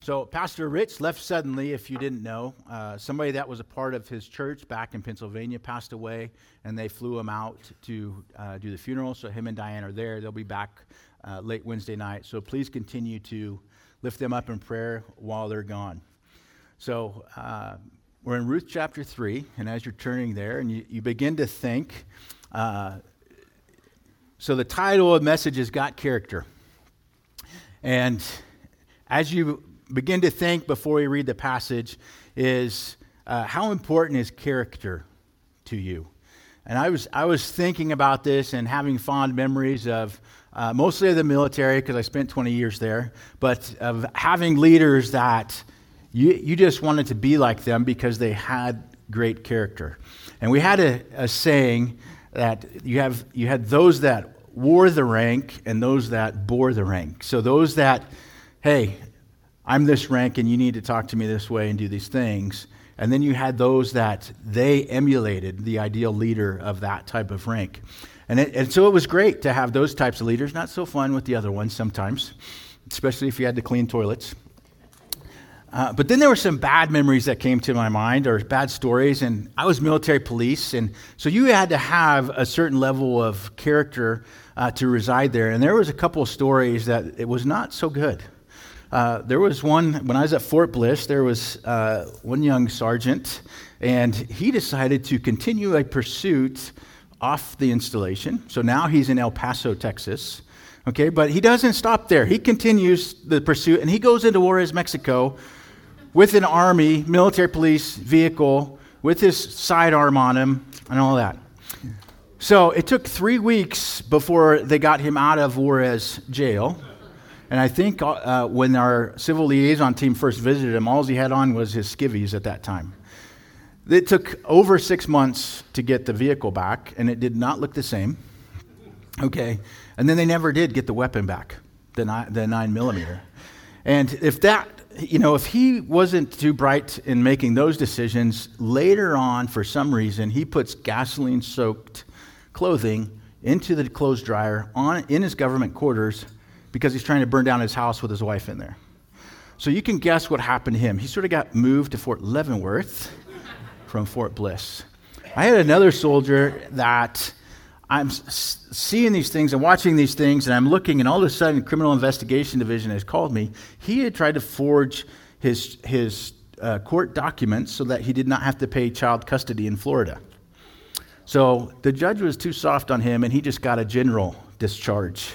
So Pastor Rich left suddenly, if you didn't know. Somebody that was a part of his church back in Pennsylvania passed away, and they flew him out to do the funeral. So him and Diane are there. They'll be back late Wednesday night. So please continue to lift them up in prayer while they're gone. So we're in Ruth chapter 3, and as you're turning there, and you begin to think, so the title of the message is Got Character. And as you begin to think before you read the passage is how important is character to you? And I was thinking about this and having fond memories of mostly of the military because I spent 20 years there, but of having leaders that you just wanted to be like them because they had great character. And we had a saying that you had those that wore the rank and those that bore the rank. So those that, hey, I'm this rank and you need to talk to me this way and do these things. And then you had those that they emulated the ideal leader of that type of rank. And so it was great to have those types of leaders. Not so fun with the other ones sometimes, especially if you had to clean toilets. But then there were some bad memories that came to my mind, or bad stories, and I was military police, and so you had to have a certain level of character to reside there. And there was a couple of stories that it was not so good. There was one, when I was at Fort Bliss, there was one young sergeant, and he decided to continue a pursuit off the installation. So now he's in El Paso, Texas. Okay, but he doesn't stop there. He continues the pursuit, and he goes into Juarez, Mexico, with an Army, military police vehicle, with his sidearm on him, and all that. So it took 3 weeks before they got him out of Juarez jail. And I think when our civil liaison team first visited him, all he had on was his skivvies at that time. It took over 6 months to get the vehicle back, and it did not look the same. Okay, and then they never did get the weapon back, the 9mm. And if he wasn't too bright in making those decisions, later on, for some reason, he puts gasoline-soaked clothing into the clothes dryer in his government quarters because he's trying to burn down his house with his wife in there. So you can guess what happened to him. He sort of got moved to Fort Leavenworth from Fort Bliss. I had another soldier that I'm seeing these things and watching these things, and I'm looking, and all of a sudden, Criminal Investigation Division has called me. He had tried to forge his court documents so that he did not have to pay child custody in Florida. So the judge was too soft on him, and he just got a general discharge.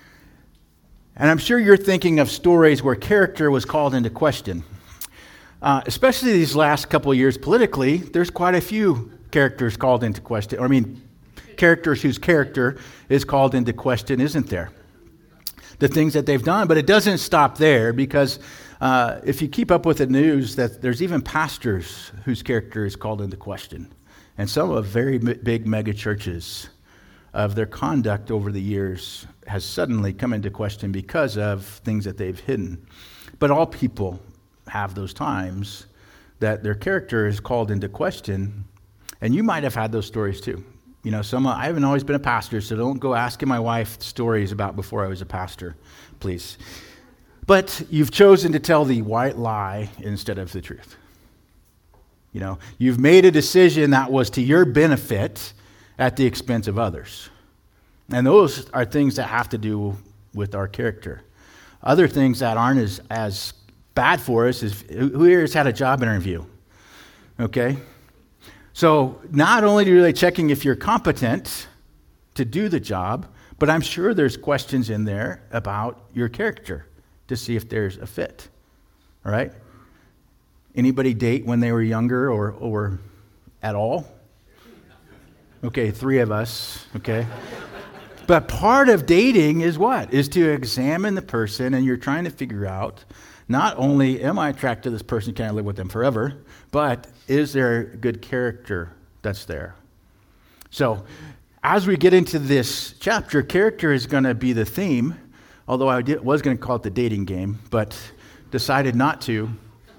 And I'm sure you're thinking of stories where character was called into question. Especially these last couple of years politically, there's quite a few characters called into question. Characters whose character is called into question, isn't there? The things that they've done. But it doesn't stop there, because if you keep up with the news, that there's even pastors whose character is called into question. And some of very big mega churches of their conduct over the years has suddenly come into question because of things that they've hidden. But all people have those times that their character is called into question, and you might have had those stories too. I haven't always been a pastor, so don't go asking my wife stories about before I was a pastor, please. But you've chosen to tell the white lie instead of the truth. You've made a decision that was to your benefit at the expense of others. And those are things that have to do with our character. Other things that aren't as bad for us is, who here has had a job interview? Okay? So not only are they checking if you're competent to do the job, but I'm sure there's questions in there about your character to see if there's a fit. All right? Anybody date when they were younger or at all? Okay, 3 of us. Okay. But part of dating is what? Is to examine the person, and you're trying to figure out, not only am I attracted to this person, can I live with them forever, but is there good character that's there? So as we get into this chapter, character is going to be the theme, although I was going to call it the dating game, but decided not to.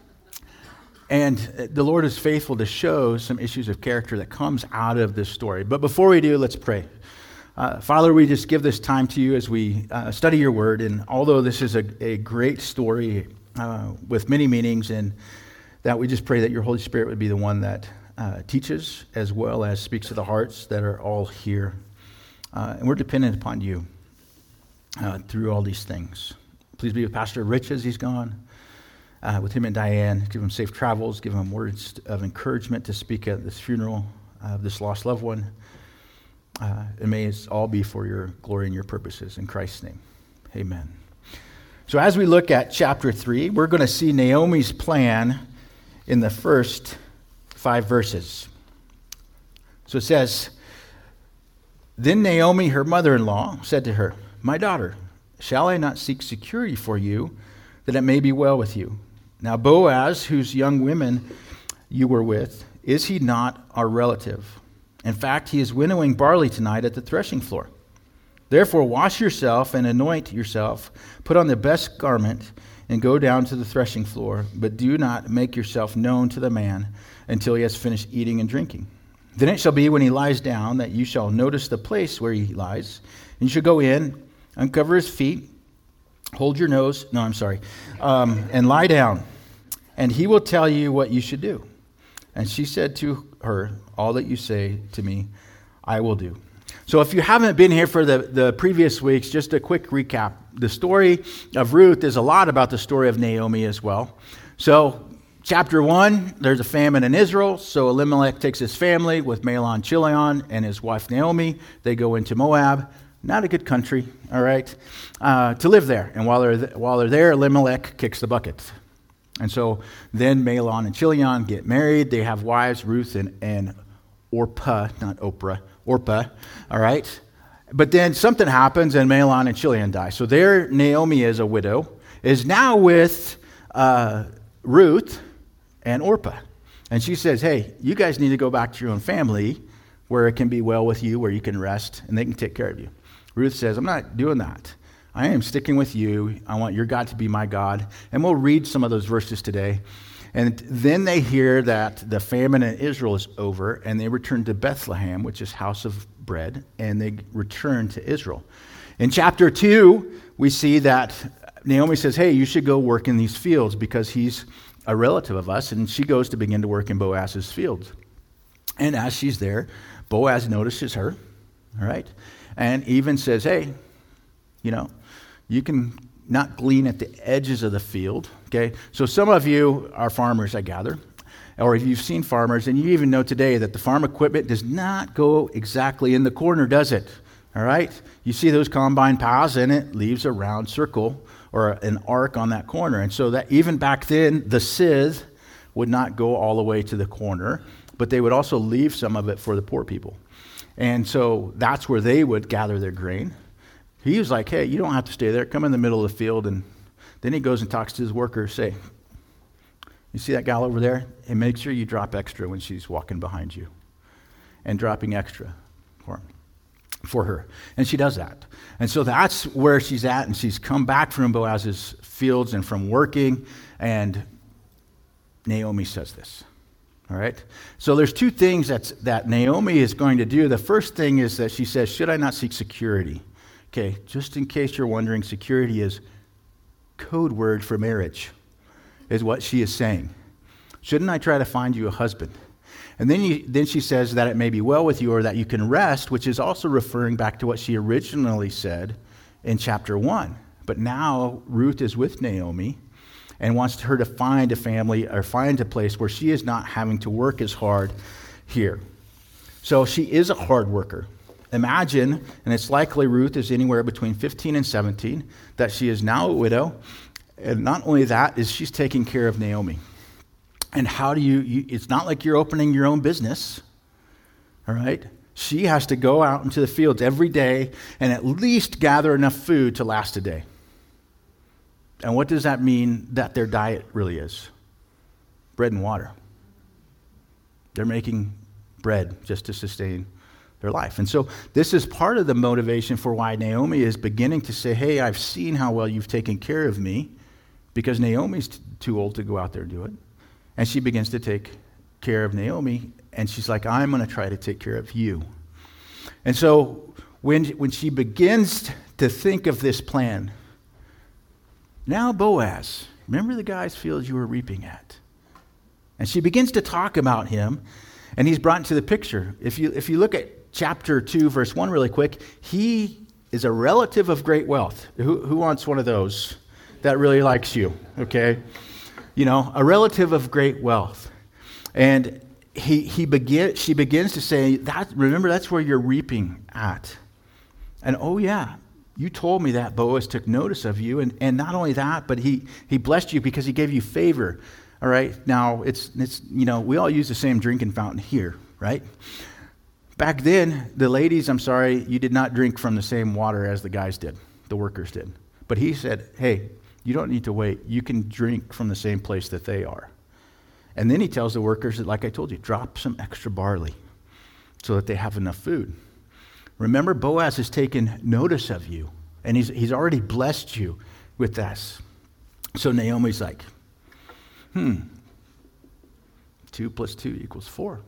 And the Lord is faithful to show some issues of character that comes out of this story. But before we do, let's pray. Father, we just give this time to you as we study your word. And although this is a great story with many meanings, and that we just pray that your Holy Spirit would be the one that teaches as well as speaks to the hearts that are all here. And we're dependent upon you through all these things. Please be with Pastor Rich as he's gone, with him and Diane. Give him safe travels. Give him words of encouragement to speak at this funeral of this lost loved one. And may it all be for your glory and your purposes. In Christ's name, amen. So as we look at chapter 3, we're going to see Naomi's plan in the first 5 verses. So it says, "Then Naomi, her mother-in-law, said to her, 'My daughter, shall I not seek security for you, that it may be well with you? Now Boaz, whose young women you were with, is he not our relative? In fact, he is winnowing barley tonight at the threshing floor. Therefore wash yourself and anoint yourself, put on the best garment, and go down to the threshing floor, but do not make yourself known to the man until he has finished eating and drinking. Then it shall be when he lies down that you shall notice the place where he lies, and you shall go in, uncover his feet, and lie down, and he will tell you what you should do.' And she said to her, 'All that you say to me, I will do.'" So if you haven't been here for the previous weeks, just a quick recap. The story of Ruth is a lot about the story of Naomi as well. So chapter 1, there's a famine in Israel. So Elimelech takes his family with Mahlon, Chilion, and his wife Naomi. They go into Moab. Not a good country, all right, to live there. And while they're there, Elimelech kicks the bucket. And so then Mahlon and Chilion get married. They have wives, Ruth and Orpah, not Oprah, Orpah, all right? But then something happens and Mahlon and Chilion die. So there Naomi is a widow, is now with Ruth and Orpah. And she says, "Hey, you guys need to go back to your own family where it can be well with you, where you can rest, and they can take care of you." Ruth says, "I'm not doing that. I am sticking with you. I want your God to be my God." And we'll read some of those verses today. And then they hear that the famine in Israel is over, and they return to Bethlehem, which is house of bread, and they return to Israel. In chapter 2, we see that Naomi says, "Hey, you should go work in these fields because he's a relative of us," and she goes to begin to work in Boaz's fields. And as she's there, Boaz notices her, all right, and even says, "Hey, you can not glean at the edges of the field," okay? So some of you are farmers, I gather, or if you've seen farmers, and you even know today that the farm equipment does not go exactly in the corner, does it? All right? You see those combine paths, and it leaves a round circle or an arc on that corner. And so that even back then, the scythe would not go all the way to the corner, but they would also leave some of it for the poor people. And so that's where they would gather their grain. He was like, "Hey, you don't have to stay there. Come in the middle of the field." And then he goes and talks to his workers, say, "You see that gal over there? And make sure you drop extra when she's walking behind you." And dropping extra for her. And she does that. And so that's where she's at, and she's come back from Boaz's fields and from working, and Naomi says this. All right? So there's 2 things that Naomi is going to do. The first thing is that she says, "Should I not seek security?" Okay, just in case you're wondering, security is code word for marriage, is what she is saying. "Shouldn't I try to find you a husband?" And then she says that it may be well with you, or that you can rest, which is also referring back to what she originally said in chapter 1. But now Ruth is with Naomi and wants her to find a family or find a place where she is not having to work as hard here. So she is a hard worker. Imagine, and it's likely Ruth is anywhere between 15 and 17, that she is now a widow. And not only that, is she's taking care of Naomi. And how do it's not like you're opening your own business, all right? She has to go out into the fields every day and at least gather enough food to last a day. And what does that mean that their diet really is? Bread and water. They're making bread just to sustain their life. And so this is part of the motivation for why Naomi is beginning to say, "Hey, I've seen how well you've taken care of me," because Naomi's too old to go out there and do it. And she begins to take care of Naomi, and she's like, "I'm going to try to take care of you." And so when she begins to think of this plan, now Boaz, Remember the guy's fields you were reaping at. And she begins to talk about him, and he's brought into the picture. If you look at chapter 2, verse 1 really quick, he is a relative of great wealth. Who wants one of those that really likes you, okay? You know, a relative of great wealth. And she begins to say, remember, that's where you're reaping at. And oh yeah, you told me that Boaz took notice of you, and not only that, but he blessed you because he gave you favor. All right, now it's you know, we all use the same drinking fountain here, right? Back then, the ladies, I'm sorry, you did not drink from the same water as the guys did, the workers did. But he said, hey, you don't need to wait. You can drink from the same place that they are. And then he tells the workers that, like I told you, drop some extra barley so that they have enough food. Remember, Boaz has taken notice of you, and he's already blessed you with this. So Naomi's like, 2 + 2 = 4.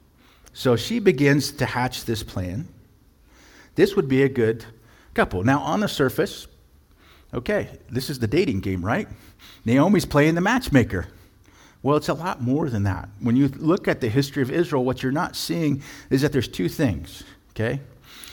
So she begins to hatch this plan. This would be a good couple. Now, on the surface, okay, this is the dating game, right? Naomi's playing the matchmaker. Well, it's a lot more than that. When you look at the history of Israel, what you're not seeing is that there's two things, okay?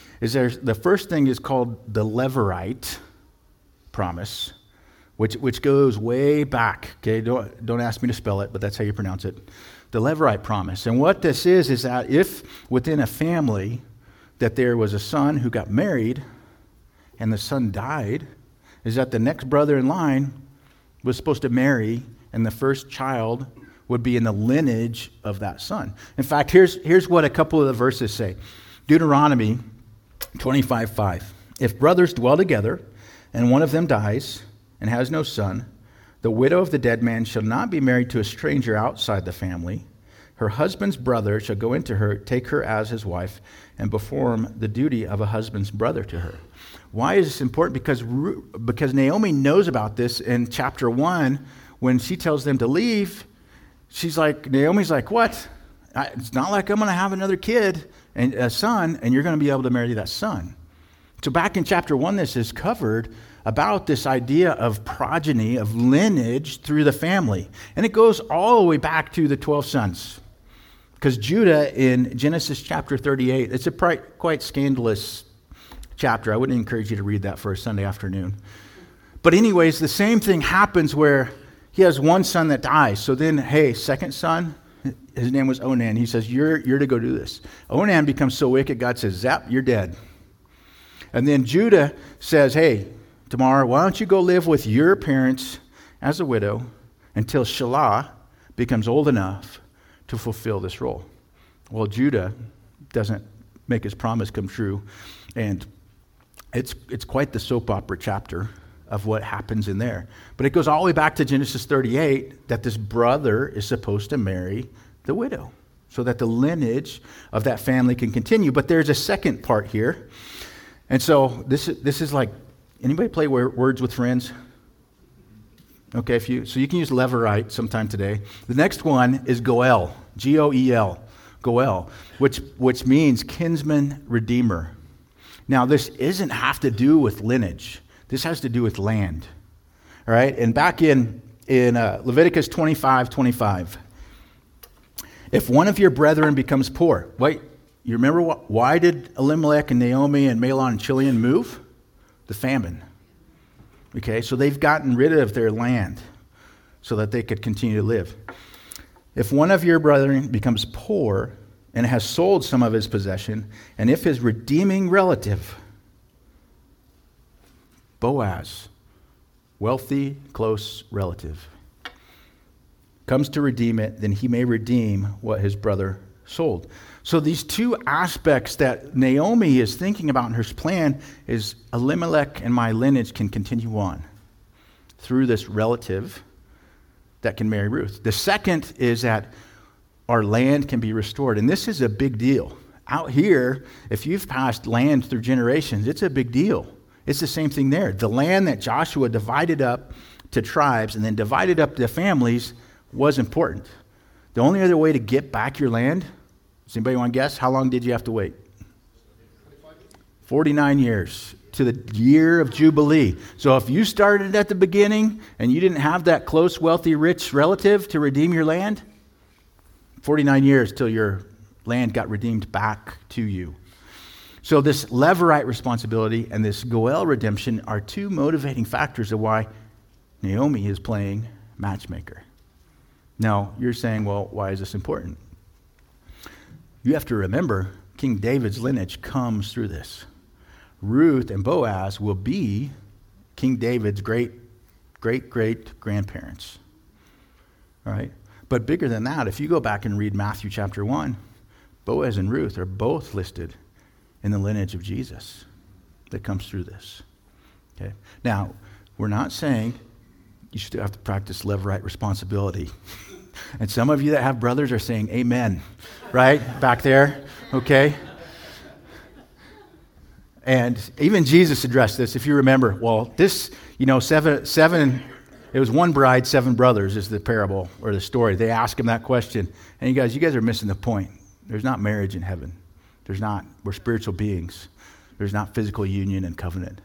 The first thing is called the Levirate promise, which goes way back, okay? Don't ask me to spell it, but that's how you pronounce it. The Levirate promise. And what this is that if within a family that there was a son who got married and the son died, is that the next brother in line was supposed to marry, and the first child would be in the lineage of that son. In fact, here's what a couple of the verses say. Deuteronomy 25:5. If brothers dwell together, and one of them dies and has no son, the widow of the dead man shall not be married to a stranger outside the family. Her husband's brother shall go into her, take her as his wife, and perform the duty of a husband's brother to her. Why is this important? Because Naomi knows about this in chapter 1. When she tells them to leave, Naomi's like, what? It's not like I'm going to have another kid and a son, and you're going to be able to marry that son. So back in chapter 1, this is covered about this idea of progeny, of lineage through the family. And it goes all the way back to the 12 sons. Because Judah in Genesis chapter 38, it's a quite scandalous chapter. I wouldn't encourage you to read that for a Sunday afternoon. But anyways, the same thing happens where he has one son that dies. So then, hey, second son, his name was Onan. He says, you're to go do this. Onan becomes so wicked, God says, zap, you're dead. And then Judah says, hey, Tamar, why don't you go live with your parents as a widow until Shelah becomes old enough to fulfill this role. Well, Judah doesn't make his promise come true, and it's quite the soap opera chapter of what happens in there. But it goes all the way back to Genesis 38 that this brother is supposed to marry the widow so that the lineage of that family can continue. But there's a second part here. And so this is like, anybody play Words with Friends? Okay, so you can use Levirate sometime today. The next one is Goel, Goel, Goel, which means kinsman redeemer. Now, this doesn't have to do with lineage. This has to do with land. All right, and back in Leviticus 25:25, if one of your brethren becomes poor, wait, you remember why did Elimelech and Naomi and Mahlon and Chilion move? The famine. Okay, so they've gotten rid of their land so that they could continue to live. If one of your brethren becomes poor and has sold some of his possession, and if his redeeming relative, Boaz, wealthy, close relative, comes to redeem it, then he may redeem what his brother sold. So these two aspects that Naomi is thinking about in her plan is Elimelech and my lineage can continue on through this relative that can marry Ruth. The second is that our land can be restored. And this is a big deal. Out here, if you've passed land through generations, it's a big deal. It's the same thing there. The land that Joshua divided up to tribes and then divided up to families was important. The only other way to get back your land, does anybody want to guess? How long did you have to wait? 49 years to the year of Jubilee. So if you started at the beginning and you didn't have that close, wealthy, rich relative to redeem your land, 49 years till your land got redeemed back to you. So this Levirate responsibility and this Goel redemption are two motivating factors of why Naomi is playing matchmaker. Now, you're saying, well, why is this important? You have to remember, King David's lineage comes through this. Ruth and Boaz will be King David's great-great-grandparents. All right? But bigger than that, if you go back and read Matthew chapter 1, Boaz and Ruth are both listed in the lineage of Jesus that comes through this. Okay? Now, we're not saying you still have to practice Levirate responsibility. And some of you that have brothers are saying amen, right? Back there, okay? And even Jesus addressed this, if you remember. Well, this, seven, it was one bride, 7 brothers is the parable or the story. They ask him that question. And you guys are missing the point. There's not marriage in heaven. We're spiritual beings. There's not physical union and covenant.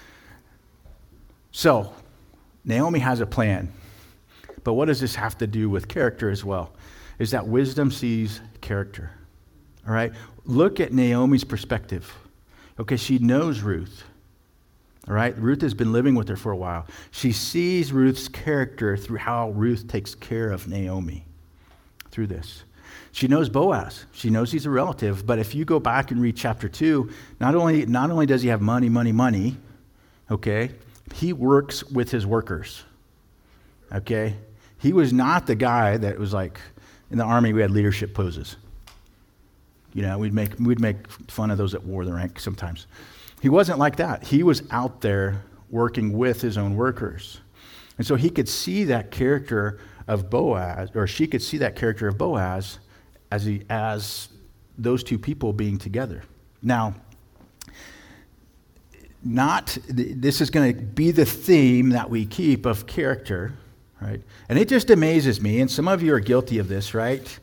So, Naomi has a plan. But what does this have to do with character as well? Is that wisdom sees character. All right? Look at Naomi's perspective. Okay, she knows Ruth. All right? Ruth has been living with her for a while. She sees Ruth's character through how Ruth takes care of Naomi through this. She knows Boaz. She knows he's a relative. But if you go back and read chapter 2, not only does he have money, okay, he works with his workers. Okay? He was not the guy that was like, in the army we had leadership poses. We'd make fun of those that wore the rank sometimes. He wasn't like that. He was out there working with his own workers. And so he could see that character of Boaz, or she could see that character of Boaz as those two people being together. Now, this is going to be the theme that we keep of character, right? And it just amazes me, and some of you are guilty of this, right?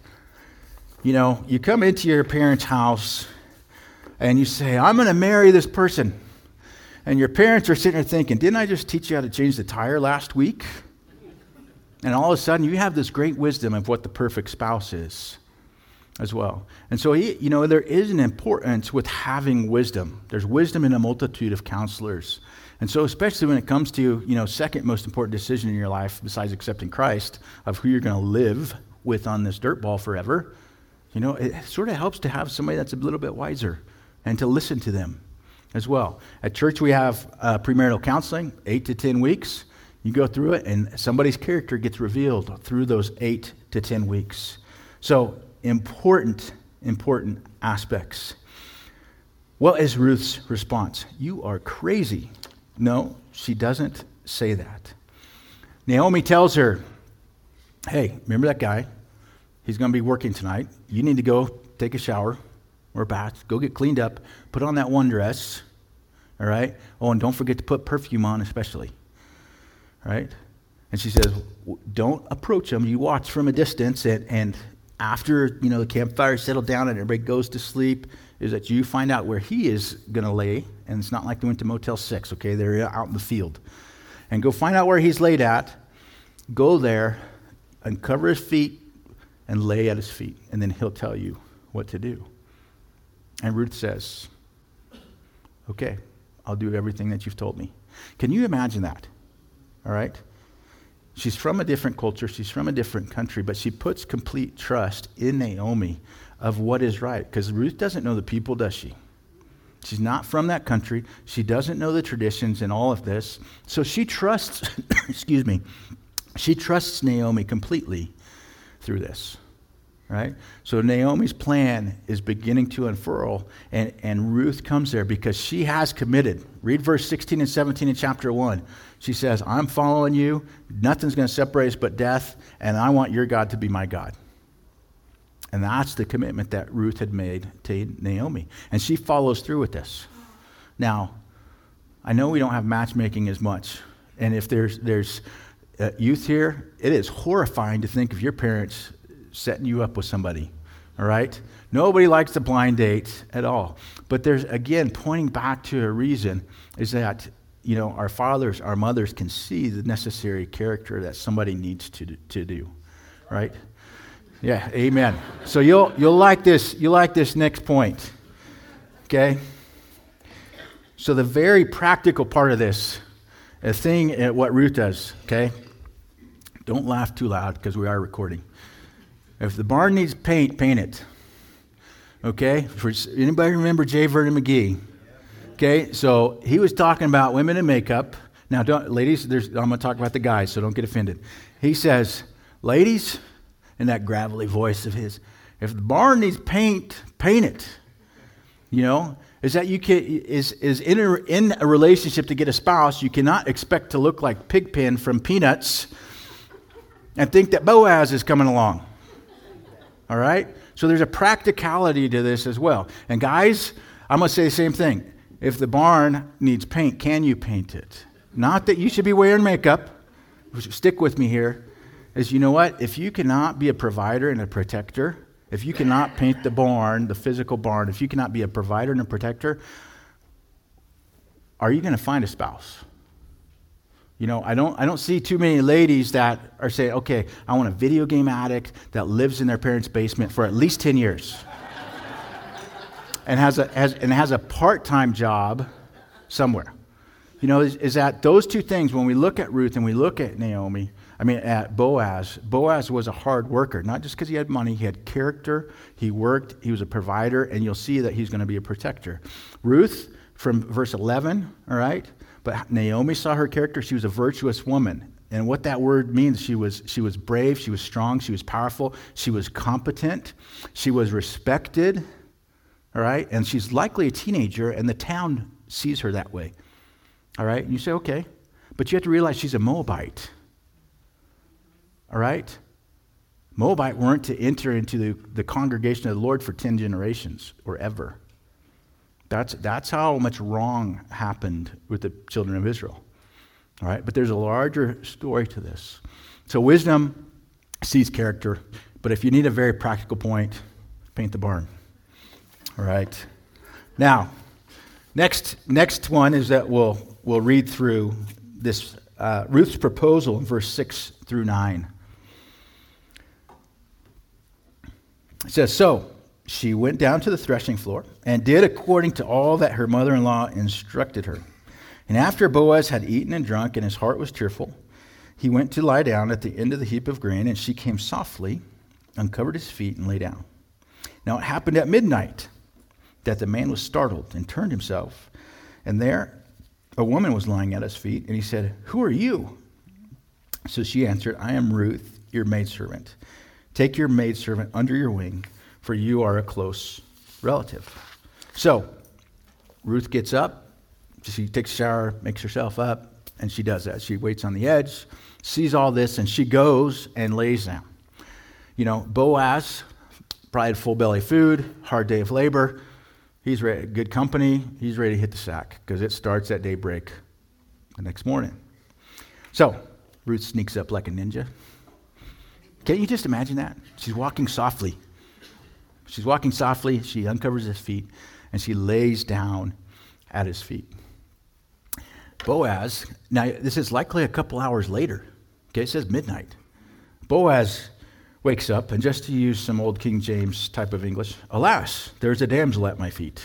You come into your parents' house and you say, I'm going to marry this person. And your parents are sitting there thinking, didn't I just teach you how to change the tire last week? And all of a sudden you have this great wisdom of what the perfect spouse is as well. And so, there is an importance with having wisdom. There's wisdom in a multitude of counselors. And so especially when it comes to, second most important decision in your life besides accepting Christ of who you're going to live with on this dirt ball forever, it sort of helps to have somebody that's a little bit wiser and to listen to them as well. At church we have premarital counseling, 8 to 10 weeks. You go through it and somebody's character gets revealed through those 8 to 10 weeks. So important aspects. What is Ruth's response? You are crazy. No, she doesn't say that. Naomi tells her, hey, remember that guy? He's going to be working tonight. You need to go take a shower or a bath. Go get cleaned up. Put on that one dress. All right? Oh, and don't forget to put perfume on especially. All right? And she says, don't approach him. You watch from a distance. And after, the campfire settled down and everybody goes to sleep, is that you find out where he is going to lay. And it's not like they went to Motel 6, okay? They're out in the field. And go find out where he's laid at. Go there, uncover his feet, and lay at his feet. And then he'll tell you what to do. And Ruth says, okay, I'll do everything that you've told me. Can you imagine that? All right? She's from a different culture. She's from a different country. But she puts complete trust in Naomi of what is right. Because Ruth doesn't know the people, does she? She's not from that country. She doesn't know the traditions and all of this. So she trusts, she trusts Naomi completely through this, right? So Naomi's plan is beginning to unfurl, and Ruth comes there because she has committed. Read verse 16 and 17 in chapter 1. She says, I'm following you. Nothing's going to separate us but death, and I want your God to be my God. And that's the commitment that Ruth had made to Naomi. And she follows through with this. Now, I know we don't have matchmaking as much. And if there's youth here, it is horrifying to think of your parents setting you up with somebody. All right? Nobody likes the blind date at all. But there's, again, pointing back to a reason is that, our fathers, our mothers can see the necessary character that somebody needs to do. Right? Yeah, amen. So you'll like this. You'll like this next point. Okay? So the very practical part of this, a thing at what Ruth does, okay? Don't laugh too loud because we are recording. If the barn needs paint, paint it. Okay? For anybody remember J. Vernon McGee? Okay, so he was talking about women in makeup. Now, ladies, I'm going to talk about the guys, so don't get offended. He says, ladies, in that gravelly voice of his, if the barn needs paint, paint it. Is that you can is in a relationship to get a spouse, you cannot expect to look like Pigpen from Peanuts and think that Boaz is coming along. All right? So there's a practicality to this as well. And guys, I'm going to say the same thing. If the barn needs paint, can you paint it? Not that you should be wearing makeup. Stick with me here. Is you know what? If you cannot be a provider and a protector, if you cannot paint the barn, the physical barn, if you cannot be a provider and a protector, are you going to find a spouse? I don't see too many ladies that are saying, okay, I want a video game addict that lives in their parents' basement for at least 10 years. and has a part-time job somewhere. Is that those two things, when we look at Ruth and we look at at Boaz was a hard worker, not just because he had money, he had character, he worked, he was a provider, and you'll see that he's going to be a protector. Ruth, from verse 11, all right, but Naomi saw her character, she was a virtuous woman. And what that word means, she was brave, she was strong, she was powerful, she was competent, she was respected, all right, and she's likely a teenager, and the town sees her that way, all right? And you say, okay, but you have to realize she's a Moabite. All right? Moabite weren't to enter into the congregation of the Lord for 10 generations or ever. That's how much wrong happened with the children of Israel. All right? But there's a larger story to this. So wisdom sees character, but if you need a very practical point, paint the barn. All right? Now, next one is that we'll read through this Ruth's proposal in verse 6 through 9. It says, so she went down to the threshing floor and did according to all that her mother-in-law instructed her. And after Boaz had eaten and drunk and his heart was cheerful, he went to lie down at the end of the heap of grain, and she came softly, uncovered his feet, and lay down. Now it happened at midnight that the man was startled and turned himself, and there a woman was lying at his feet, and he said, who are you? So she answered, I am Ruth, your maidservant. Take your maidservant under your wing, for you are a close relative. So Ruth gets up, she takes a shower, makes herself up, and she does that. She waits on the edge, sees all this, and she goes and lays down. Boaz probably had full belly food, hard day of labor. He's ready, good company. He's ready to hit the sack because it starts at daybreak the next morning. So Ruth sneaks up like a ninja. Can't you just imagine that? She's walking softly. She uncovers his feet, and she lays down at his feet. Boaz, now this is likely a couple hours later. Okay, it says midnight. Boaz wakes up, and just to use some old King James type of English, alas, there's a damsel at my feet.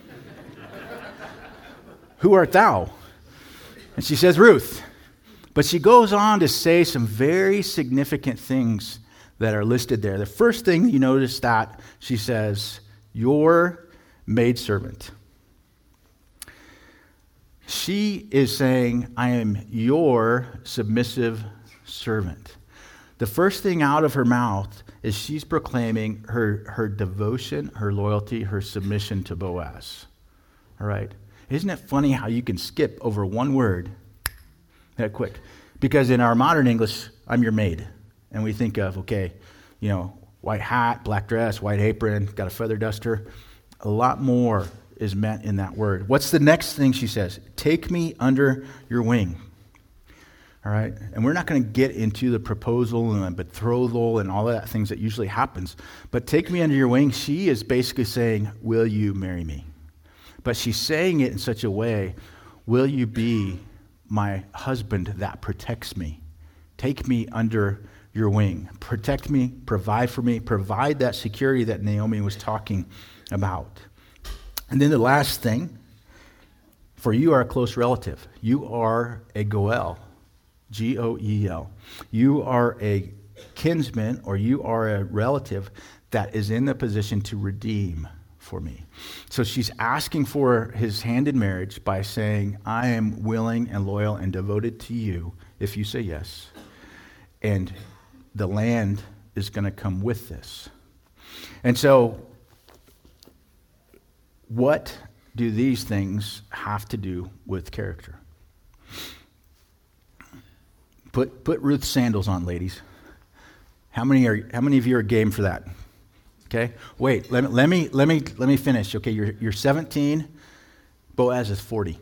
Who art thou? And she says, Ruth. But she goes on to say some very significant things that are listed there. The first thing you notice that she says, your maidservant. She is saying, I am your submissive servant. The first thing out of her mouth is she's proclaiming her devotion, her loyalty, her submission to Boaz. All right? Isn't it funny how you can skip over one word that quick? Because in our modern English, I'm your maid. And we think of, white hat, black dress, white apron, got a feather duster. A lot more is meant in that word. What's the next thing she says? Take me under your wing. All right? And we're not going to get into the proposal and the betrothal and all of that things that usually happens. But take me under your wing, she is basically saying, will you marry me? But she's saying it in such a way, will you be my husband that protects me? Take me under your wing. Protect me, provide for me, provide that security that Naomi was talking about. And then the last thing, for you are a close relative. You are a Goel, Goel. You are a kinsman, or you are a relative that is in the position to redeem for me. So she's asking for his hand in marriage by saying, I am willing and loyal and devoted to you if you say yes. And the land is going to come with this. And so, what do these things have to do with character? Put Ruth's sandals on, ladies. How many of you are game for that? Okay. Wait. Let me finish. Okay. You're 17. Boaz is 40.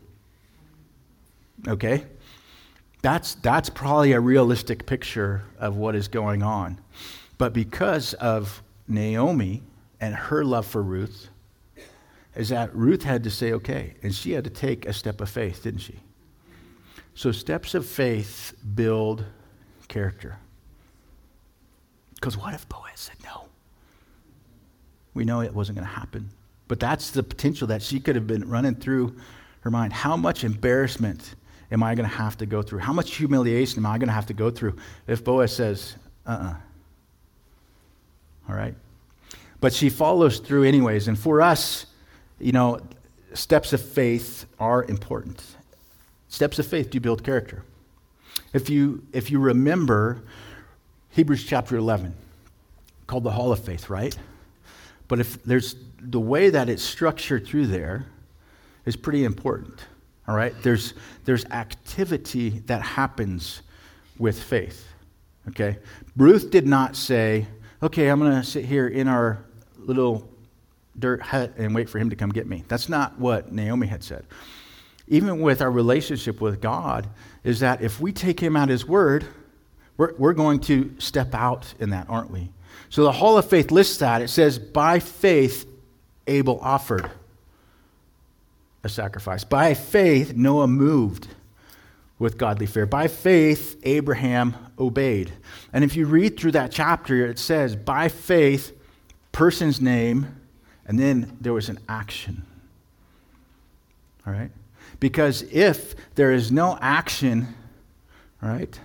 Okay. That's probably a realistic picture of what is going on. But because of Naomi and her love for Ruth, is that Ruth had to say, okay, and she had to take a step of faith, didn't she? So steps of faith build character. Because what if Boaz said no? We know it wasn't going to happen. But that's the potential that she could have been running through her mind. How much embarrassment am I going to have to go through? How much humiliation am I going to have to go through if Boaz says, All right? But she follows through anyways. And for us, steps of faith are important. Steps of faith do build character. If you remember Hebrews chapter 11, called the Hall of Faith, right? But if there's the way that it's structured through there is pretty important. All right? There's activity that happens with faith. Okay? Ruth did not say, okay, I'm going to sit here in our little dirt hut and wait for him to come get me. That's not what Naomi had said. Even with our relationship with God, is that if we take him at his word, we're going to step out in that, aren't we? So the Hall of Faith lists that. It says, by faith, Abel offered a sacrifice. By faith, Noah moved with godly fear. By faith, Abraham obeyed. And if you read through that chapter, it says, by faith, person's name, and then there was an action. All right? Because if there is no action, all right,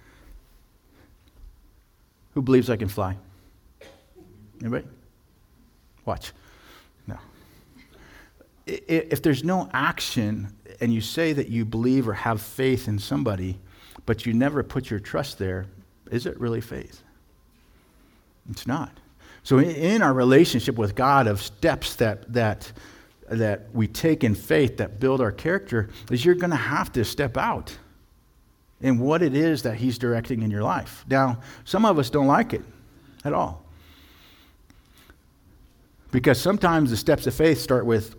who believes I can fly? Anybody? Watch. No. If there's no action and you say that you believe or have faith in somebody, but you never put your trust there, is it really faith? It's not. So in our relationship with God, of steps that we take in faith that build our character, is you're going to have to step out in what it is that he's directing in your life. Now, some of us don't like it at all. Because sometimes the steps of faith start with,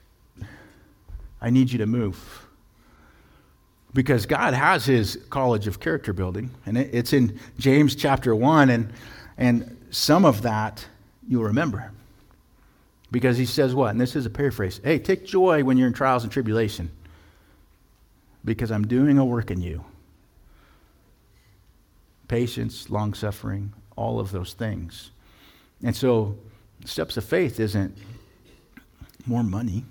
I need you to move. Because God has his college of character building, and it's in James chapter 1, and some of that you'll remember. Because he says what? And this is a paraphrase. Hey, take joy when you're in trials and tribulation, because I'm doing a work in you. Patience, long-suffering, all of those things. And so steps of faith isn't more money.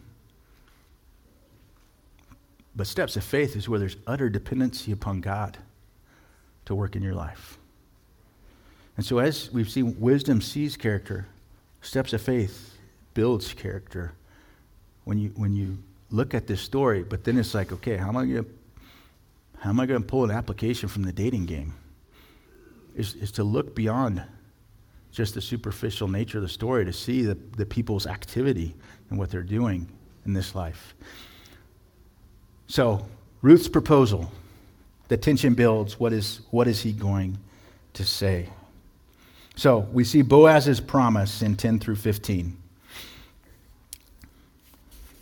But steps of faith is where there's utter dependency upon God to work in your life. And so as we've seen, wisdom sees character. Steps of faith builds character when you look at this story. But then it's like, okay, how am I going to pull an application from the dating game? Is to look beyond just the superficial nature of the story to see the people's activity and what they're doing in this life. So, Ruth's proposal, the tension builds. What is he going to say? So, we see Boaz's promise in 10 through 15.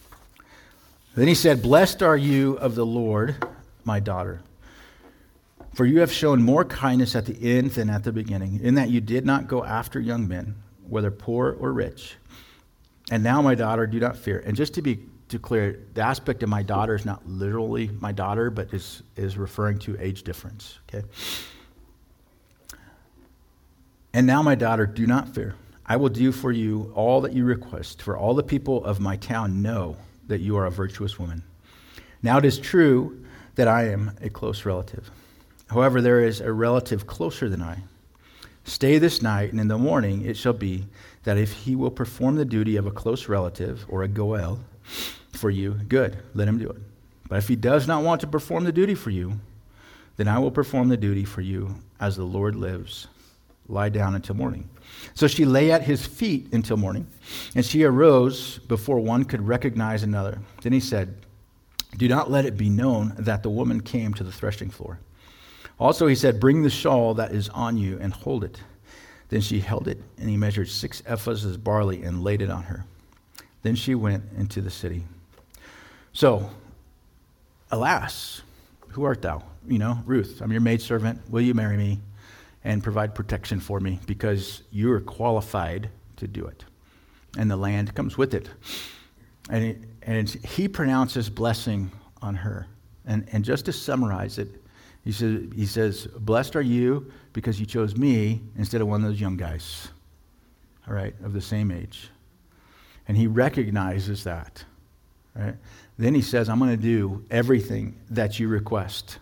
Then he said, "Blessed are you of the Lord, my daughter. For you have shown more kindness at the end than at the beginning, in that you did not go after young men, whether poor or rich. And now, my daughter, do not fear. And just to be clear, the aspect of my daughter is not literally my daughter, but is referring to age difference. Okay. And now, my daughter, do not fear. I will do for you all that you request, for all the people of my town know that you are a virtuous woman. Now it is true that I am a close relative. However, there is a relative closer than I. Stay this night, and in the morning it shall be that if he will perform the duty of a close relative or a goel for you, good, let him do it. But if he does not want to perform the duty for you, then I will perform the duty for you as the Lord lives. Lie down until morning. So she lay at his feet until morning, and she arose before one could recognize another. Then he said, do not let it be known that the woman came to the threshing floor. Also he said, bring the shawl that is on you and hold it. Then she held it, and he measured 6 ephahs of barley and laid it on her. Then she went into the city. So, alas, who art thou? Ruth, I'm your maidservant. Will you marry me and provide protection for me? Because you are qualified to do it. And the land comes with it. And he pronounces blessing on her. And just to summarize it, he says, blessed are you because you chose me instead of one of those young guys, all right, of the same age. And he recognizes that, right? Then he says, I'm going to do everything that you request.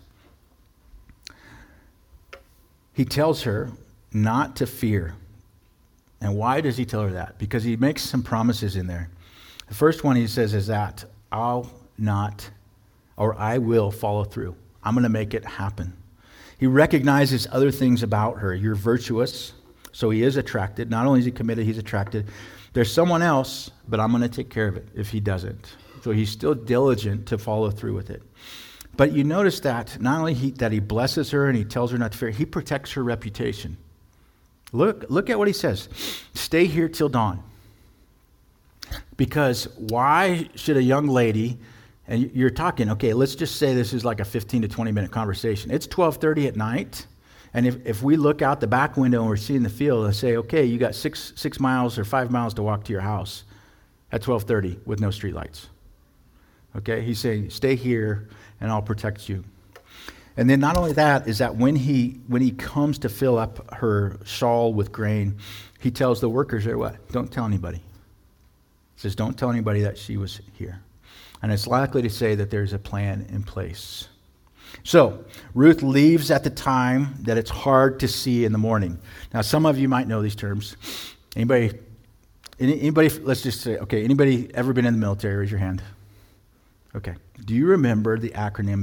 He tells her not to fear. And why does he tell her that? Because he makes some promises in there. The first one he says is that I will follow through. I'm going to make it happen. He recognizes other things about her. You're virtuous, so he is attracted. Not only is he committed, he's attracted. There's someone else, but I'm going to take care of it if he doesn't. So he's still diligent to follow through with it. But you notice that not only that he blesses her and he tells her not to fear, he protects her reputation. Look at what he says. Stay here till dawn. Because why should a young lady, and you're talking, okay, let's just say this is like a 15 to 20 minute conversation. It's 12:30 at night, and if we look out the back window and we're seeing the field and say, okay, you got 6 miles or 5 miles to walk to your house at 12:30 with no street lights. Okay, he's saying, stay here and I'll protect you. And then not only that, is that when he comes to fill up her shawl with grain, he tells the workers there what? Don't tell anybody. He says, don't tell anybody that she was here. And it's likely to say that there's a plan in place. So, Ruth leaves at the time that it's hard to see in the morning. Now, some of you might know these terms. Anybody, let's just say, okay, anybody ever been in the military? Raise your hand. Okay. Do you remember the acronym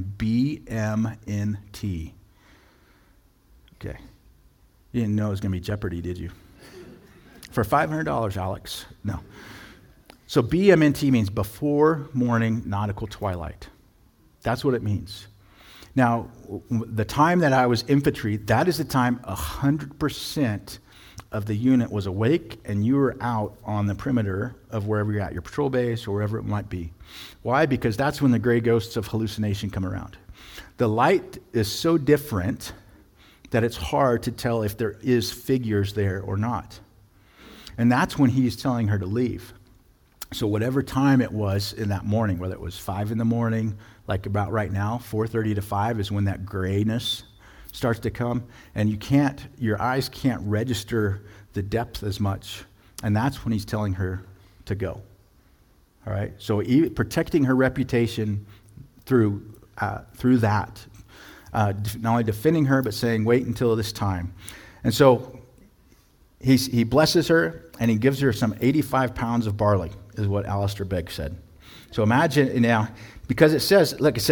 BMNT? Okay. You didn't know it was going to be Jeopardy, did you? For $500, Alex. No. So BMNT means before morning nautical twilight. That's what it means. Now, the time that I was infantry, that is the time 100% of the unit was awake and you were out on the perimeter of wherever you're at, your patrol base or wherever it might be. Why? Because that's when the gray ghosts of hallucination come around. The light is so different that it's hard to tell if there is figures there or not. And that's when he's telling her to leave. So whatever time it was in that morning, whether it was 5 in the morning, like about right now, 4:30 to 5 is when that grayness starts to come, and your eyes can't register the depth as much, and that's when he's telling her to go. All right, so protecting her reputation through that, not only defending her, but saying, wait until this time. And so he blesses her, and he gives her some 85 pounds of barley, is what Alistair Begg said. So imagine now, because it says,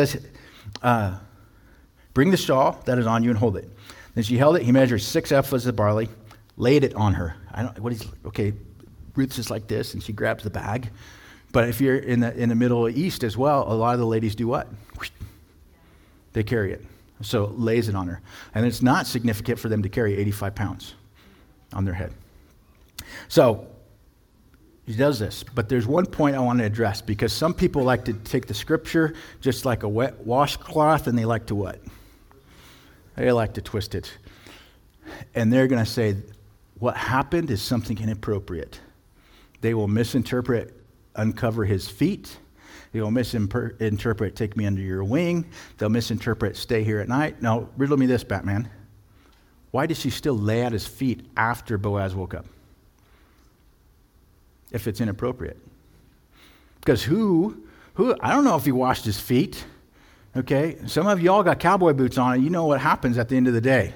bring the shawl that is on you and hold it. Then she held it. He measured 6 ephahs of barley, laid it on her. Ruth's just like this, and she grabs the bag. But if you're in the Middle East as well, a lot of the ladies do what? They carry it. So lays it on her. And it's not significant for them to carry 85 pounds on their head. So he does this. But there's one point I want to address, because some people like to take the scripture just like a wet washcloth, and they like to what? They like to twist it. And they're going to say, what happened is something inappropriate. They will misinterpret, uncover his feet. They will misinterpret, take me under your wing. They'll misinterpret, stay here at night. Now, riddle me this, Batman. Why did she still lay at his feet after Boaz woke up? If it's inappropriate. Because who, I don't know if he washed his feet. Okay? Some of y'all got cowboy boots on, and you know what happens at the end of the day.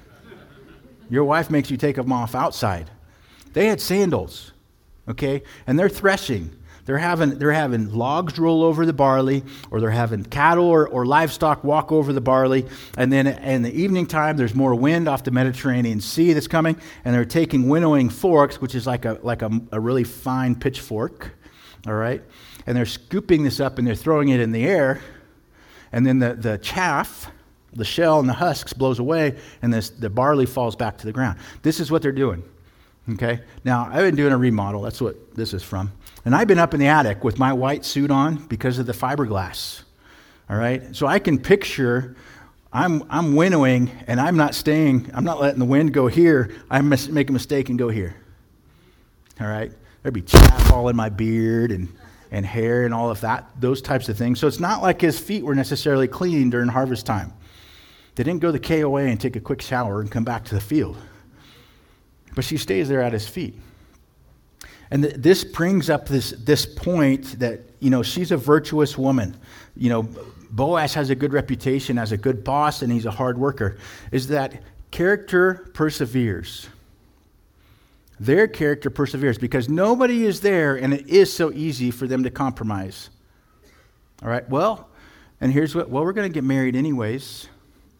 Your wife makes you take them off outside. They had sandals. Okay? And they're threshing. They're having logs roll over the barley, or they're having cattle or livestock walk over the barley. And then in the evening time, there's more wind off the Mediterranean Sea that's coming, and they're taking winnowing forks, which is like a really fine pitchfork, all right? And they're scooping this up and they're throwing it in the air, and then the chaff, the shell and the husks blows away, and the barley falls back to the ground. This is what they're doing. Okay? Now, I've been doing a remodel. That's what this is from. And I've been up in the attic with my white suit on because of the fiberglass. All right? So I can picture I'm winnowing, and I'm not letting the wind go here. I make a mistake and go here. All right? There'd be chaff all in my beard and hair and all of that, those types of things. So it's not like his feet were necessarily clean during harvest time. They didn't go to the KOA and take a quick shower and come back to the field. But she stays there at his feet. And this brings up this point that, she's a virtuous woman. Boaz has a good reputation as a good boss, and he's a hard worker. Is that character perseveres. Their character perseveres because nobody is there, and it is so easy for them to compromise. All right, well, and here's we're going to get married anyways.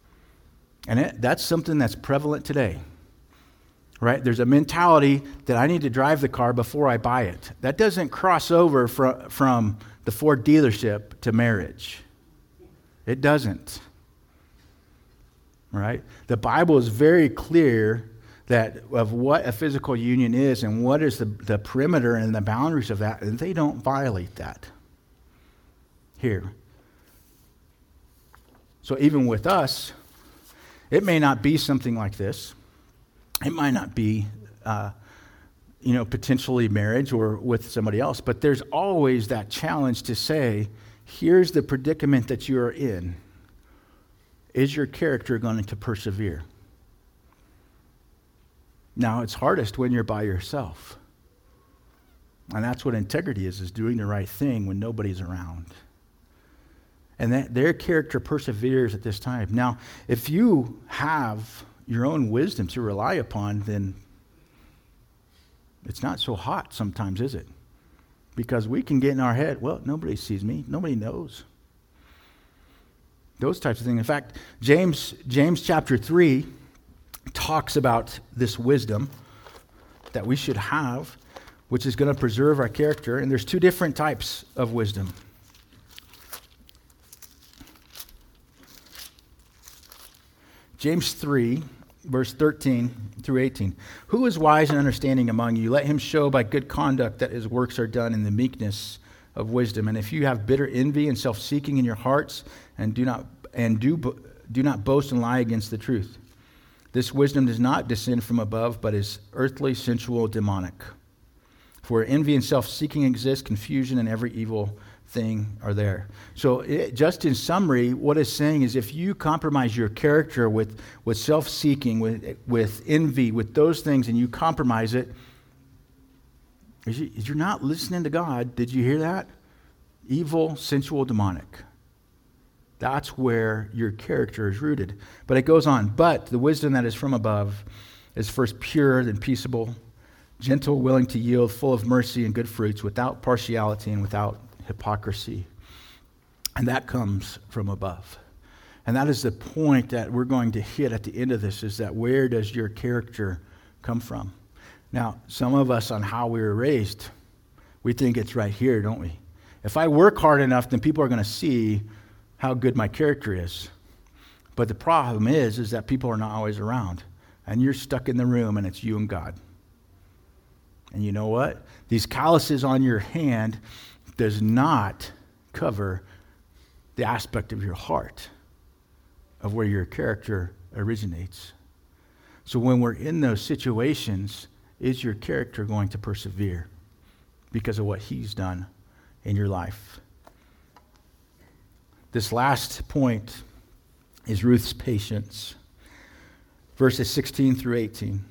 And that's something that's prevalent today. Right? There's a mentality that I need to drive the car before I buy it. That doesn't cross over from the Ford dealership to marriage. It doesn't. Right? The Bible is very clear of what a physical union is and what is the perimeter and the boundaries of that, and they don't violate that here. So even with us, it may not be something like this. It might not be, potentially marriage or with somebody else, but there's always that challenge to say, here's the predicament that you are in. Is your character going to persevere? Now, it's hardest when you're by yourself. And that's what integrity is doing the right thing when nobody's around. And that their character perseveres at this time. Now, if you have your own wisdom to rely upon, then it's not so hot sometimes, is it? Because we can get in our head, well, nobody sees me, nobody knows. Those types of things. In fact, James chapter 3 talks about this wisdom that we should have, which is going to preserve our character. And there's two different types of wisdom. James 3, verse 13 through 18. Who is wise and understanding among you? Let him show by good conduct that his works are done in the meekness of wisdom. And if you have bitter envy and self-seeking in your hearts, and do not boast and lie against the truth. This wisdom does not descend from above, but is earthly, sensual, demonic. For where envy and self-seeking exist, confusion and every evil thing are there. So just in summary, what it's saying is if you compromise your character with self-seeking, with envy, with those things, and you compromise it, you're not listening to God. Did you hear that? Evil, sensual, demonic. That's where your character is rooted. But it goes on. But the wisdom that is from above is first pure, then peaceable, gentle, willing to yield, full of mercy and good fruits, without partiality and without hypocrisy. And that comes from above. And that is the point that we're going to hit at the end of this, is that where does your character come from? Now, some of us on how we were raised, we think it's right here, don't we? If I work hard enough, then people are going to see how good my character is. But the problem is that people are not always around. And you're stuck in the room, and it's you and God. And you know what? These calluses on your hand does not cover the aspect of your heart of where your character originates. So when we're in those situations, is your character going to persevere because of what he's done in your life? This last point is Ruth's patience. Verses 16 through 18.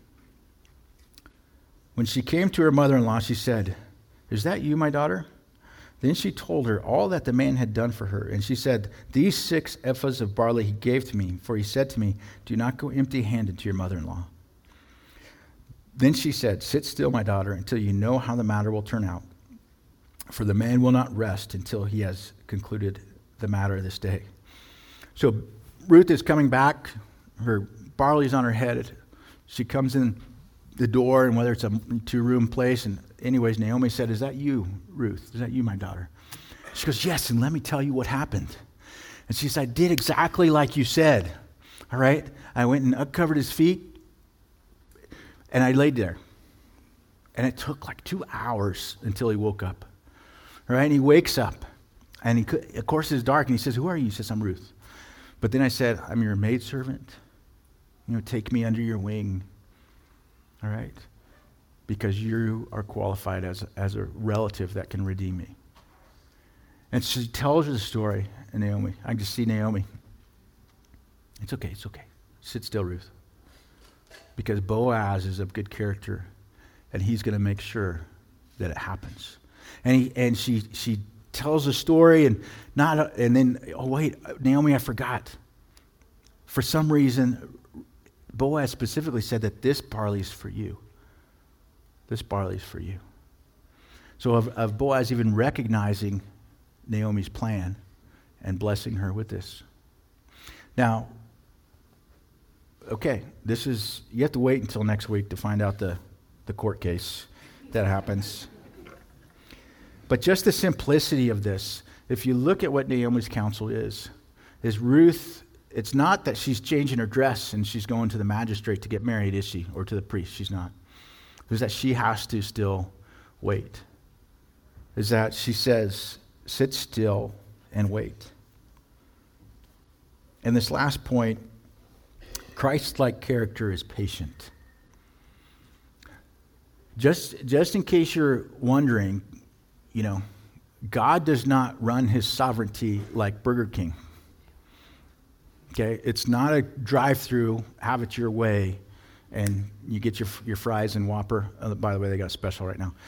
When she came to her mother-in-law, she said, "Is that you, my daughter?" Then she told her all that the man had done for her. And she said, "These 6 ephahs of barley he gave to me, for he said to me, 'Do not go empty-handed to your mother-in-law.'" Then she said, "Sit still, my daughter, until you know how the matter will turn out. For the man will not rest until he has concluded the matter this day." So Ruth is coming back. Her barley's on her head. She comes in the door, and whether it's a 2-room place, and anyways, Naomi said, "Is that you, Ruth? Is that you, my daughter?" She goes, "Yes, and let me tell you what happened." And she said, "I did exactly like you said. All right? I went and uncovered his feet, and I laid there. And it took like 2 hours until he woke up. All right? And he wakes up, and of course it's dark, and he says, "Who are you?" He says, "I'm Ruth." But then I said, "I'm your maidservant. Take me under your wing." All right? Because you are qualified as a relative that can redeem me. And she tells her the story, and Naomi, I can just see Naomi. It's okay. Sit still, Ruth. Because Boaz is of good character, and he's going to make sure that it happens. And she tells the story, and then, oh wait, Naomi, I forgot. For some reason, Boaz specifically said that this barley is for you. This barley is for you. So of Boaz even recognizing Naomi's plan and blessing her with this. Now, okay, you have to wait until next week to find out the court case that happens. But just the simplicity of this, if you look at what Naomi's counsel is Ruth, it's not that she's changing her dress and she's going to the magistrate to get married, is she? Or to the priest, she's not. It's that she has to still wait. Is that she says, sit still and wait. And this last point, Christ-like character is patient. Just in case you're wondering, God does not run his sovereignty like Burger King. Okay, it's not a drive-through, have it your way, and you get your fries and Whopper. By the way, they got a special right now.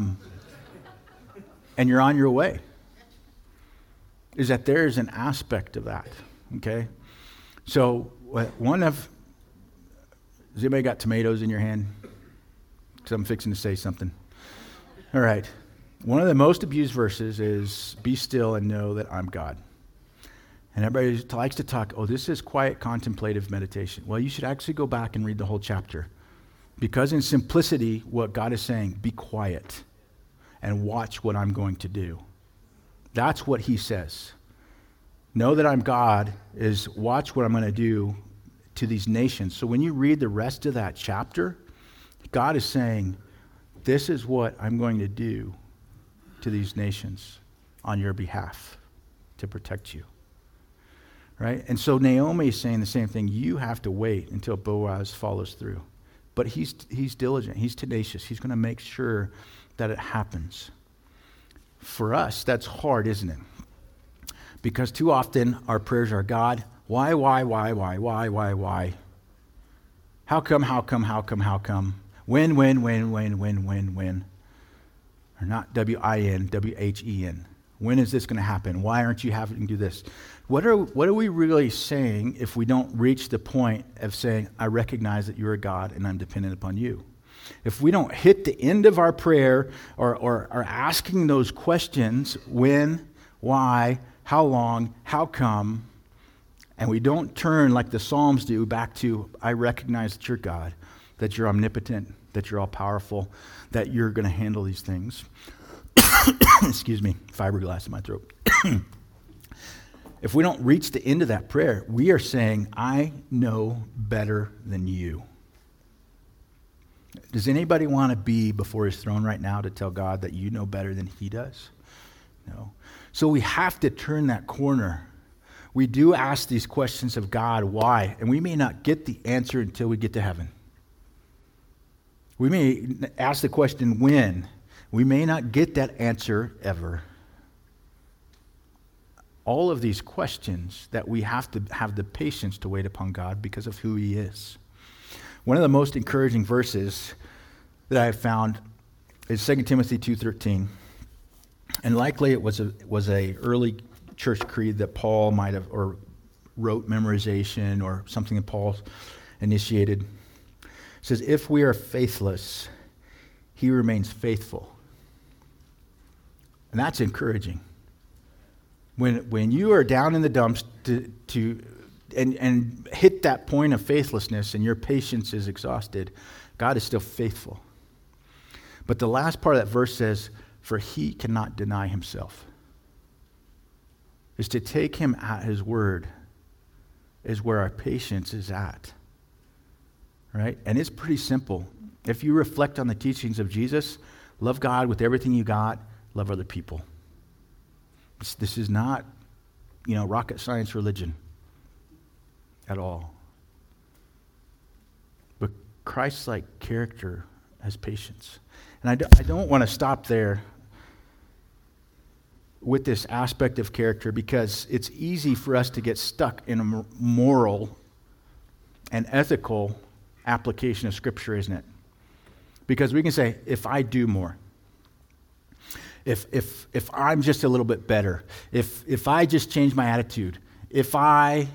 And you're on your way. Is that there is an aspect of that, okay? So has anybody got tomatoes in your hand? Because I'm fixing to say something. All right. One of the most abused verses is, "Be still and know that I'm God." And everybody likes to talk, this is quiet contemplative meditation. Well, you should actually go back and read the whole chapter. Because in simplicity, what God is saying, be quiet and watch what I'm going to do. That's what he says. Know that I'm God is watch what I'm going to do to these nations. So when you read the rest of that chapter, God is saying, this is what I'm going to do to these nations on your behalf to protect you. Right? And so Naomi is saying the same thing. You have to wait until Boaz follows through. But he's diligent. He's tenacious. He's going to make sure that it happens. For us, that's hard, isn't it? Because too often our prayers are, God, why? How come? When? Or not W-I-N, W-H-E-N. When is this going to happen? Why aren't you having to do this? What are we really saying if we don't reach the point of saying, I recognize that you're a God and I'm dependent upon you? If we don't hit the end of our prayer or are asking those questions, when, why, how long, how come, and we don't turn like the Psalms do back to, I recognize that you're God, that you're omnipotent, that you're all-powerful, that you're going to handle these things. Excuse me, fiberglass in my throat. If we don't reach the end of that prayer, we are saying, I know better than you. Does anybody want to be before his throne right now to tell God that you know better than he does? No. So we have to turn that corner we do ask these questions of God, why? And we may not get the answer until we get to heaven. We may ask the question, when? We may not get that answer ever. All of these questions that we have to have the patience to wait upon God because of who he is. One of the most encouraging verses that I have found is 2 Timothy 2:13. And likely it was a early church creed that Paul might have, or wrote memorization, or something that Paul initiated. It says, if we are faithless, he remains faithful. And that's encouraging. When you are down in the dumps and hit that point of faithlessness and your patience is exhausted, God is still faithful. But the last part of that verse says, for he cannot deny himself. Is to take him at his word is where our patience is at. Right? And it's pretty simple. If you reflect on the teachings of Jesus, love God with everything you got, love other people. This is not, rocket science religion at all. But Christ-like character has patience. And I don't want to stop there with this aspect of character, because it's easy for us to get stuck in a moral and ethical application of Scripture, isn't it? Because we can say, if I do more, if I'm just a little bit better, if I just change my attitude, if I.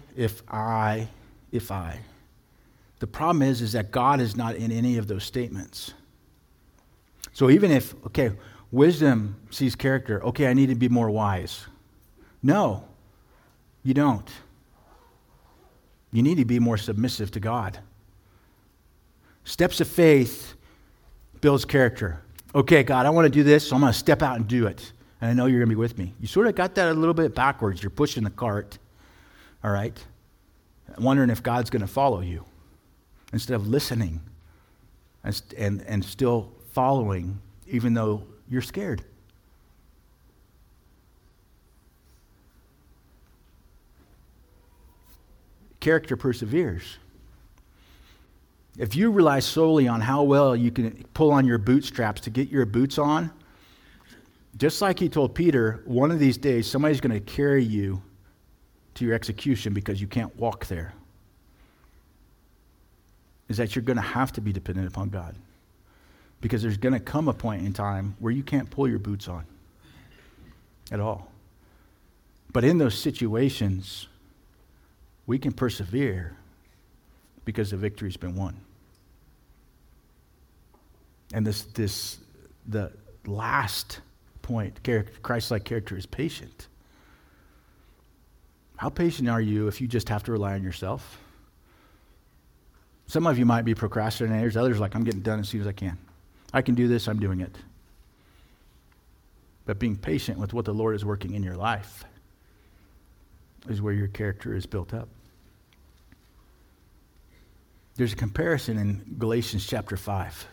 The problem is that God is not in any of those statements. So even if, wisdom sees character, I need to be more wise. No, you don't. You need to be more submissive to God. Steps of faith builds character. Okay, God, I want to do this, so I'm going to step out and do it. And I know you're going to be with me. You sort of got that a little bit backwards. You're pushing the cart, all right? Wondering if God's going to follow you instead of listening and still following, even though you're scared. Character perseveres. If you rely solely on how well you can pull on your bootstraps to get your boots on, just like he told Peter, one of these days somebody's going to carry you to your execution because you can't walk there, is that you're going to have to be dependent upon God. Because there's going to come a point in time where you can't pull your boots on at all. But in those situations, we can persevere because the victory's been won. And the last point, Christ-like character, is patient. How patient are you if you just have to rely on yourself? Some of you might be procrastinators. Others I'm getting done as soon as I can. I can do this, I'm doing it. But being patient with what the Lord is working in your life is where your character is built up. There's a comparison in Galatians chapter 5.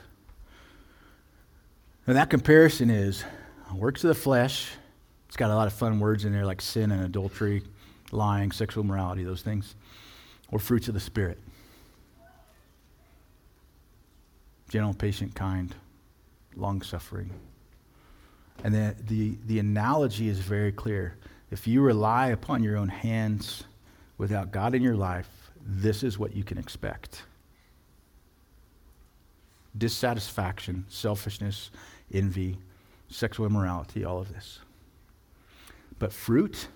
And that comparison is works of the flesh. It's got a lot of fun words in there like sin and adultery, lying, sexual immorality, those things. Or fruits of the Spirit. Gentle, patient, kind, long-suffering. And then the analogy is very clear. If you rely upon your own hands without God in your life, this is what you can expect. Dissatisfaction, selfishness, envy, sexual immorality, all of this. But fruit,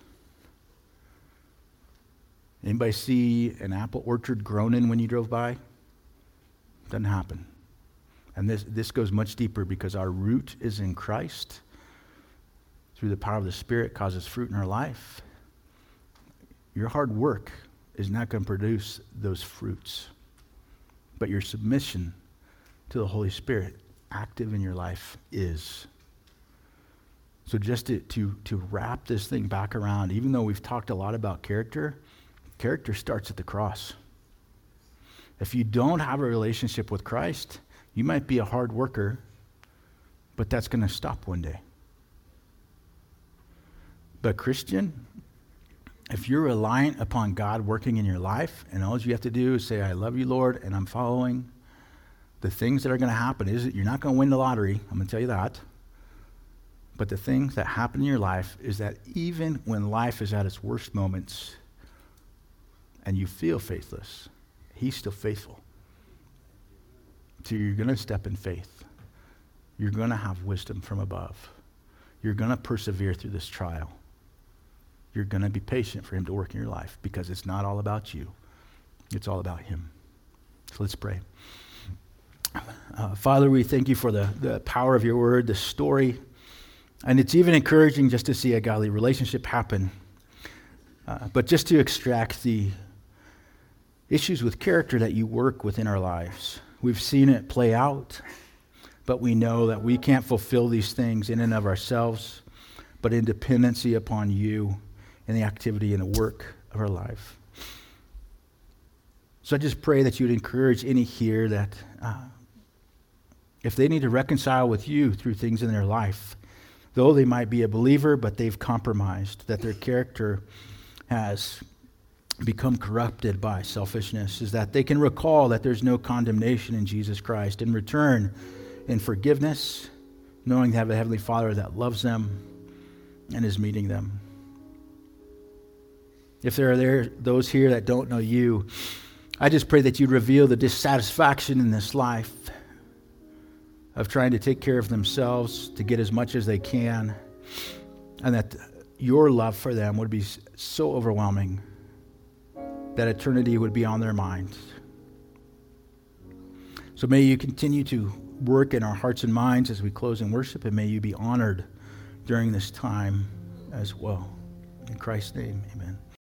anybody see an apple orchard groaning when you drove by? Doesn't happen. And this goes much deeper because our root is in Christ. Through the power of the Spirit causes fruit in our life. Your hard work is not going to produce those fruits. But your submission to the Holy Spirit, active in your life, is. So just to wrap this thing back around, even though we've talked a lot about character starts at the cross. If you don't have a relationship with Christ, you might be a hard worker, but that's going to stop one day. But Christian, if you're reliant upon God working in your life, and all you have to do is say, I love you, Lord, and I'm following, the things that are going to happen is that you're not going to win the lottery. I'm going to tell you that. But the things that happen in your life is that even when life is at its worst moments and you feel faithless, he's still faithful. So you're going to step in faith. You're going to have wisdom from above. You're going to persevere through this trial. You're going to be patient for him to work in your life because it's not all about you. It's all about him. So let's pray. Father, we thank you for the power of your word, the story. And it's even encouraging just to see a godly relationship happen. But just to extract the issues with character that you work within our lives. We've seen it play out, but we know that we can't fulfill these things in and of ourselves, but in dependency upon you and the activity and the work of our life. So I just pray that you'd encourage any here that if they need to reconcile with you through things in their life, though they might be a believer, but they've compromised, that their character has become corrupted by selfishness, is that they can recall that there's no condemnation in Jesus Christ and return in forgiveness, knowing they have a Heavenly Father that loves them and is meeting them. If there are those here that don't know you, I just pray that you'd reveal the dissatisfaction in this life of trying to take care of themselves, to get as much as they can, and that your love for them would be so overwhelming that eternity would be on their minds. So may you continue to work in our hearts and minds as we close in worship, and may you be honored during this time as well. In Christ's name, amen.